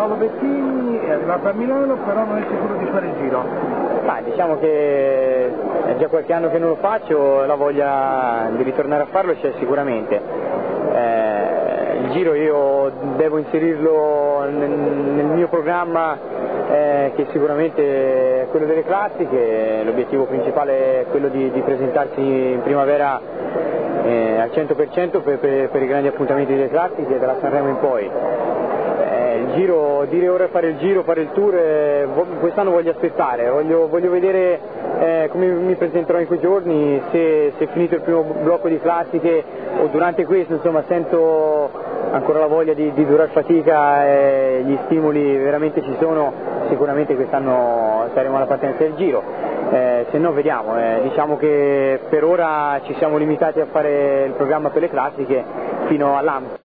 Paolo Bettini è arrivato a Milano, però non è sicuro di fare il giro. Diciamo che è già qualche anno che non lo faccio, la voglia di ritornare a farlo c'è sicuramente. Il giro io devo inserirlo nel mio programma, che sicuramente è quello delle classiche. L'obiettivo principale è quello di presentarsi in primavera al 100% per i grandi appuntamenti delle classiche dalla Sanremo in poi. Il giro, dire ora fare il giro, fare il tour, quest'anno voglio aspettare, voglio vedere come mi presenterò in quei giorni, se finito il primo blocco di classiche o durante questo, insomma, sento ancora la voglia di durar fatica e gli stimoli veramente ci sono, sicuramente quest'anno saremo alla partenza del giro, se no vediamo, diciamo che per ora ci siamo limitati a fare il programma per le classiche fino all'AMS.